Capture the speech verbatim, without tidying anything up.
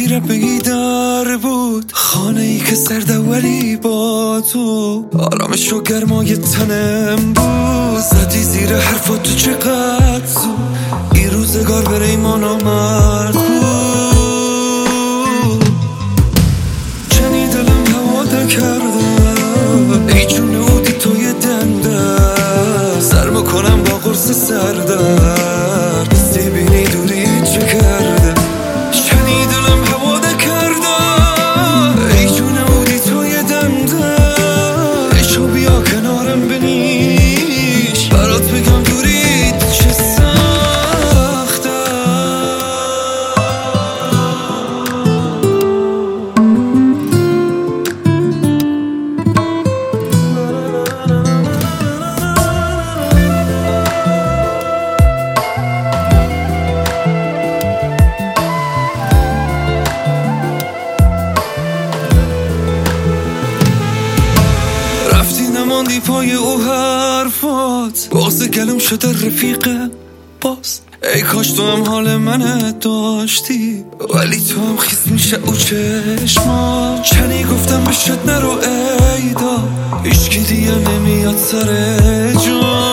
زیر بیدار بود، خانه ای که سرد ولی با تو آرامش و گرمای تنم بود. زدی زیر حرفات تو چقدر زود این روزگار بره ایمان آمد بود. چنی دلم هوا کرده ای جون اودی توی دنده سرما کنم با قرص سردر دستی بینی دوری چه کرده. چنی دلم هوا کرده ای جون اودی توی دنده ایشو بیا کنارم بنیش برات بگم دوری چه سخته. نماندی پای او حرفات باز گلم شده رفیقه باز. ای کاش تو هم حال منه داشتی ولی تو هم خیس میشه او چشما. چنی گفتم بشد نرو ایدا هیچکی دیگه نمیاد سر جا.